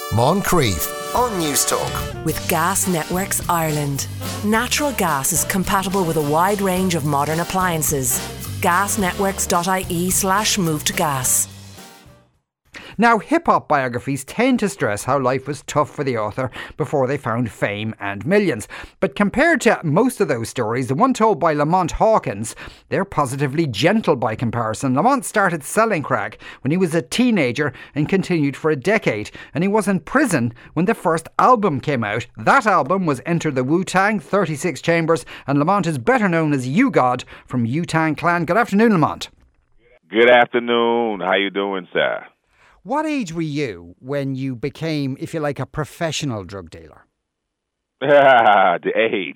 Moncrief on Newstalk. With Gas Networks Ireland. Natural gas is compatible with a wide range of modern appliances. Gasnetworks.ie/move to gas. Now, hip-hop biographies tend to stress how life was tough for the author before they found fame and millions. But compared to most of those stories, the one told by Lamont Hawkins, they're positively gentle by comparison. Lamont started selling crack when he was a teenager and continued for a decade. And he was in prison when the first album came out. That album was Enter the Wu-Tang, 36 Chambers, and Lamont is better known as U-God from Wu-Tang Clan. Good afternoon, Lamont. Good afternoon. How you doing, sir? What age were you when you became, if you like, a professional drug dealer? The age.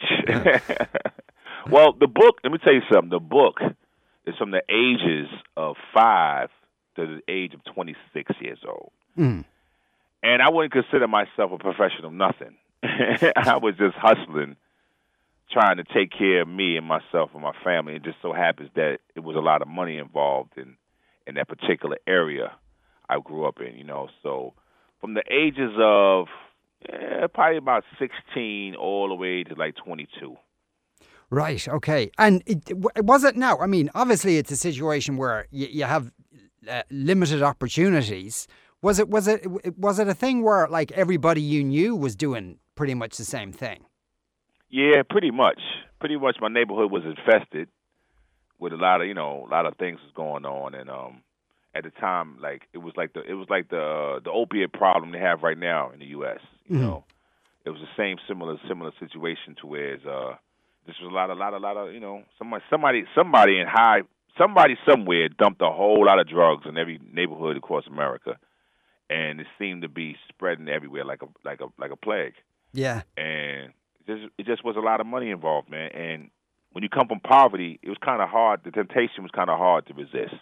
Well, the book, let me tell you something. The book is from the ages of 5 to the age of 26 years old. Mm. And I wouldn't consider myself a professional nothing. I was just hustling, trying to take care of me and myself and my family. It just so happens that it was a lot of money involved in that particular area I grew up in, So from the ages of probably about 16 all the way to like 22. Right, okay. And was it now? I mean, obviously it's a situation where you have limited opportunities. Was it a thing where like everybody you knew was doing pretty much the same thing? Yeah, pretty much. Pretty much my neighborhood was infested with a lot of things was going on, and at the time, like it was like the opiate problem they have right now in the U.S. You know, it was the same similar situation to where this was a lot of somebody somewhere dumped a whole lot of drugs in every neighborhood across America, and it seemed to be spreading everywhere like a plague. Yeah, and it just was a lot of money involved, man. And when you come from poverty, it was kind of hard. The temptation was kind of hard to resist.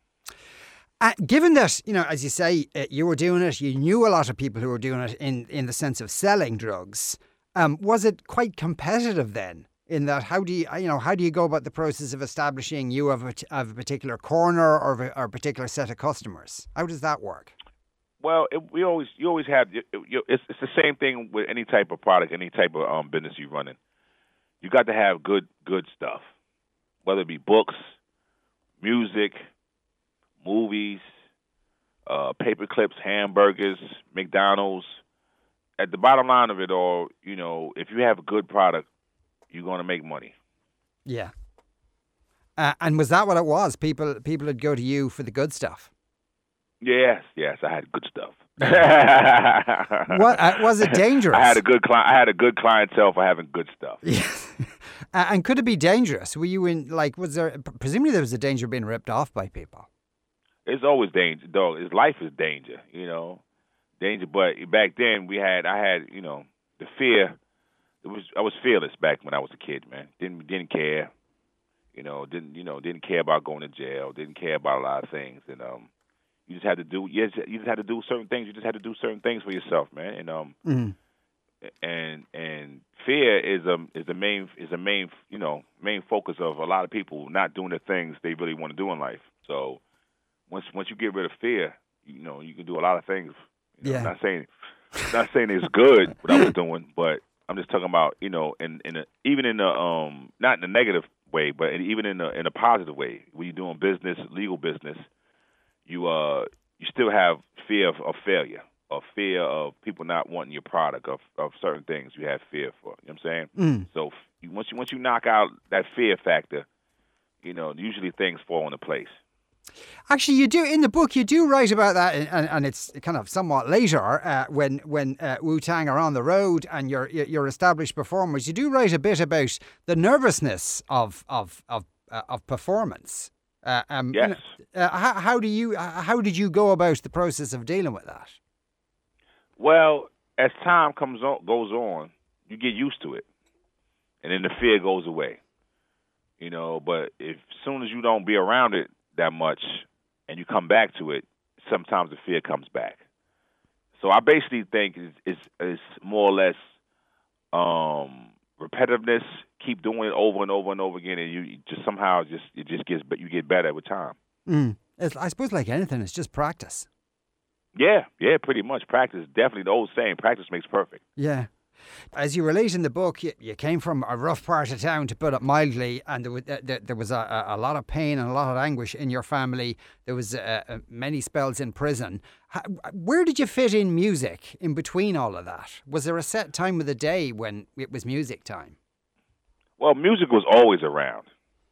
Given that, as you say, you were doing it, you knew a lot of people who were doing it in the sense of selling drugs. Was it quite competitive then? In that, how do you go about the process of establishing you of a particular corner or a particular set of customers? How does that work? Well, you always have. It's the same thing with any type of product, any type of business you're running. You got to have good stuff, whether it be books, music, movies, paper clips, hamburgers, McDonald's. At the bottom line of it all, if you have a good product, you're going to make money. Yeah. And was that what it was? People would go to you for the good stuff? Yes, I had good stuff. What was it dangerous? I had a good clientele for having good stuff. Yes. And could it be dangerous? Were you presumably there was a danger of being ripped off by people? It's always danger, dog. Life is danger, danger. But back then I had the fear. I was fearless back when I was a kid, man. Didn't care, didn't care about going to jail. Didn't care about a lot of things, and you just had to do. You just had to do certain things. You just had to do certain things for yourself, man. And and fear is the main main focus of a lot of people not doing the things they really want to do in life. So once you get rid of fear, you can do a lot of things. Yeah. I'm not saying it's good what I was doing, but I'm just talking about even in the not in a negative way, but even in a positive way. When you're doing business, legal business, you still have fear of failure, or fear of people not wanting your product, of certain things you have fear for. You know what I'm saying? So once you knock out that fear factor, usually things fall into place. Actually, you do in the book. You do write about that, and it's kind of somewhat later when Wu-Tang are on the road and you're established performers. You do write a bit about the nervousness of performance. Yes. How did you go about the process of dealing with that? Well, as time goes on, you get used to it, and then the fear goes away. But as soon as you don't be around it that much and you come back to it, sometimes the fear comes back. So I basically think it's more or less repetitiveness. Keep doing it over and over and over again, and you just somehow you get better with time. I suppose like anything, it's just practice. Yeah, pretty much. Practice, definitely the old saying, practice makes perfect. Yeah. As you relate in the book, you came from a rough part of town, to put it mildly, and there was a lot of pain and a lot of anguish in your family. There was many spells in prison. Where did you fit in music in between all of that? Was there a set time of the day when it was music time? Well, music was always around.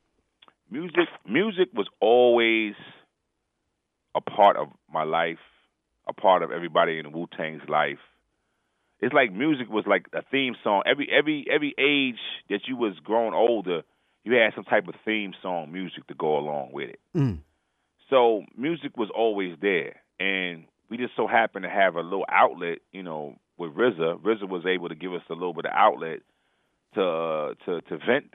Music was always a part of my life, a part of everybody in Wu-Tang's life. It's like music was like a theme song. Every age that you was growing older, you had some type of theme song music to go along with it. Mm. So music was always there, and we just so happened to have a little outlet, with RZA. RZA was able to give us a little bit of outlet to vent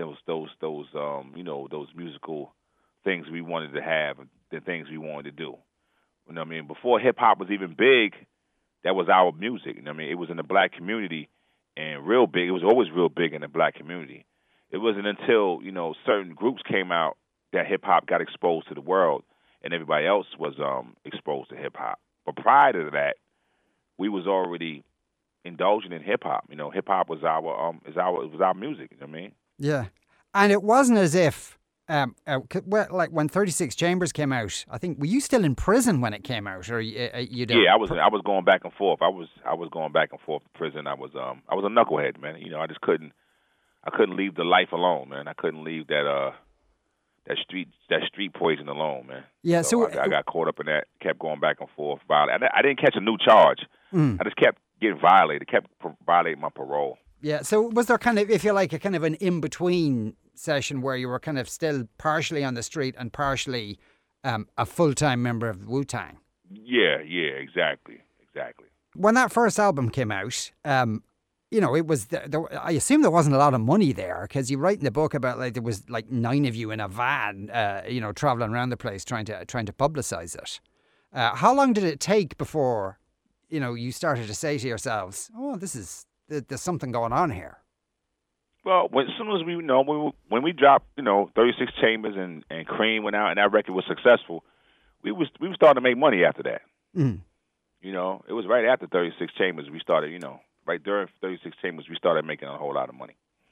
those musical things we wanted to have, the things we wanted to do. You know what I mean? Before hip hop was even big, that was our music. You know what I mean? It was in the black community and real big. It was always real big in the black community. It wasn't until, certain groups came out that hip hop got exposed to the world and everybody else was exposed to hip hop. But prior to that, we was already indulging in hip hop. Hip hop was our music, you know what I mean? Yeah. And it wasn't as if like when 36 Chambers came out, I think, were you still in prison when it came out, or you don't? Yeah, I was going back and forth. I was going back and forth to prison. I was a knucklehead, man. I just couldn't leave the life alone, man. I couldn't leave that street poison alone, man. Yeah, so I got caught up in that. Kept going back and forth. I didn't catch a new charge. I just kept getting violated. Kept violating my parole. Yeah. So was there kind of, if you like, a kind of an in between session where you were kind of still partially on the street and partially a full-time member of Wu-Tang? Yeah, exactly. When that first album came out, it was, I assume there wasn't a lot of money there, because you write in the book about there was 9 of you in a van, traveling around the place trying to publicize it. How long did it take before, you started to say to yourselves, oh, there's something going on here? Well, as soon as when we dropped, 36 Chambers and Cream went out and that record was successful, we were starting to make money after that. Mm. It was right after 36 Chambers we started, right during 36 Chambers we started making a whole lot of money.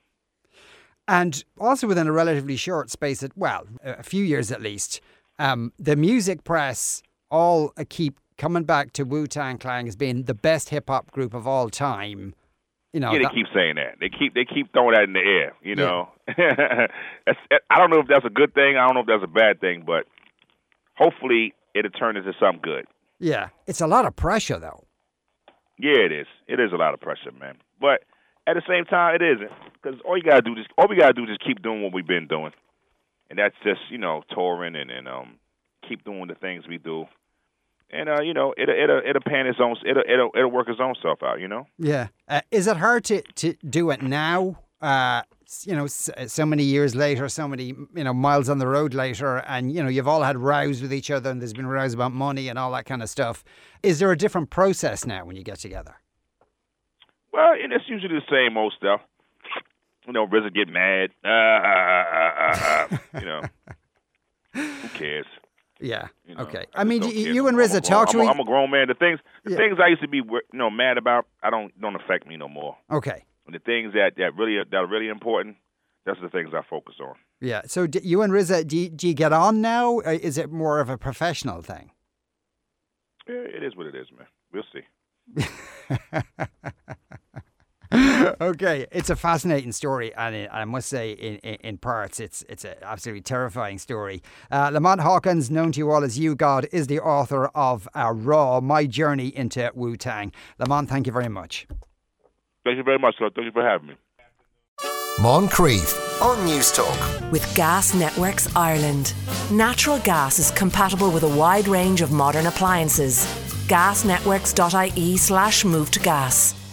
And also within a relatively short space, a few years at least, the music press all keep coming back to Wu-Tang Clan as being the best hip hop group of all time. Yeah, they keep saying that. They keep throwing that in the air. Yeah. I don't know if that's a good thing. I don't know if that's a bad thing, but hopefully it'll turn into something good. Yeah, it's a lot of pressure, though. Yeah, it is. It is a lot of pressure, man. But at the same time, it isn't, because all we gotta do is just keep doing what we've been doing, and that's just touring and keep doing the things we do. And it'll pan its own. It'll work its own self out. Yeah. Is it hard to do it now? So many years later, so many miles on the road later, and you've all had rows with each other, and there's been rows about money and all that kind of stuff. Is there a different process now when you get together? Well, it's usually the same old stuff. RZA get mad. Who cares? Yeah. Okay. I mean, you and RZA talk to each other. I'm a grown man. The things I used to be mad about, don't affect me no more. Okay. And the things that are really important, that's the things I focus on. Yeah. So you and RZA, do you get on now? Is it more of a professional thing? Yeah, it is what it is, man. We'll see. Okay, it's a fascinating story, and I must say, in parts, it's an absolutely terrifying story. Lamont Hawkins, known to you all as U-God, is the author of Raw, My Journey into Wu-Tang. Lamont, thank you very much. Thank you very much, sir. Thank you for having me. Moncrief on News Talk. With Gas Networks Ireland. Natural gas is compatible with a wide range of modern appliances. Gasnetworks.ie/move to gas.